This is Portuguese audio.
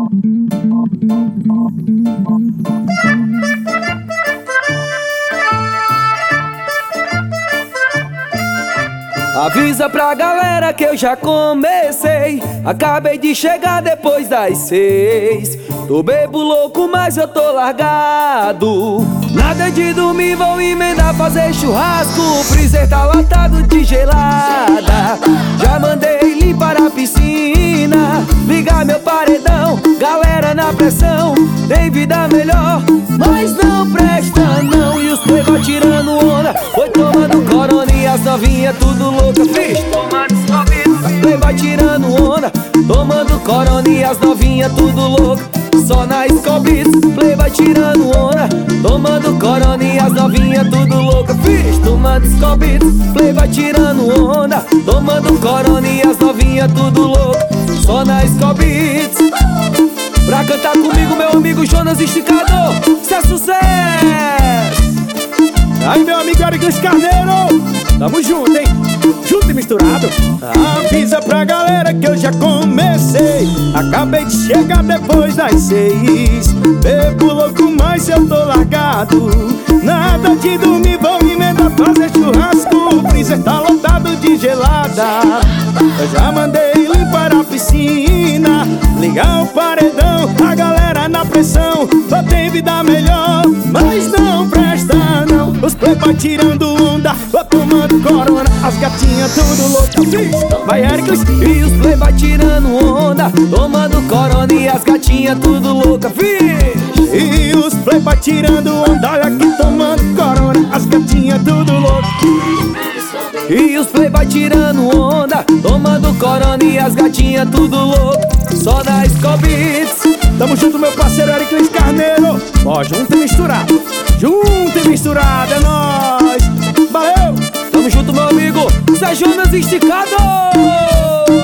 Avisa pra galera que eu já comecei. Acabei de chegar depois das 6. Tô bebo louco, mas eu tô largado. Nada de dormir, vou emendar fazer churrasco. O freezer tá lotado de gelada. Já mandei limpar a piscina, ligar meu paredão. Galera na pressão, tem vida melhor, mas não presta não. E os playboy tirando onda, foi tomando corona e as novinhas tudo louca, fiz. Playboy tirando onda, tomando corona e as novinhas tudo louca. Só na Skol Beats, playboy tirando onda, tomando corona e as novinhas tudo louca, fiz. Tomando Skol Beats, playboy tirando onda, tomando corona e as novinhas tudo louca. Só na Skol Beats. Pra cantar comigo, meu amigo Jonas Esticador, isso é sucesso! Aí, meu amigo Ericles Carneiro, tamo junto, hein? Junto e misturado. Avisa pra galera que eu já comecei. Acabei de chegar depois das 6. Bebo louco, mas eu tô largado. Nada de dormir, vou emendar fazer churrasco. O freezer tá lotado de gelada. Eu já mandei limpar a piscina, ligar o paredão. A galera na pressão, só tem vida melhor, mas não presta não. Os playboy tirando onda, tô tomando corona, as gatinhas tudo louca. Vai, Ericles. E os playboy tirando onda, tomando corona e as gatinhas tudo louca, fiz. E os playboy tirando onda, olha aqui tomando corona, as gatinhas tudo louca. E os playboy tirando onda, tomando corona e as gatinhas tudo louca. Só na Skol Beats. Tamo junto, meu parceiro Ericles Carneiro. Ó, junto e misturado. Junto e misturado, é nóis. Valeu! Tamo junto, meu amigo Zé Jonas Esticado.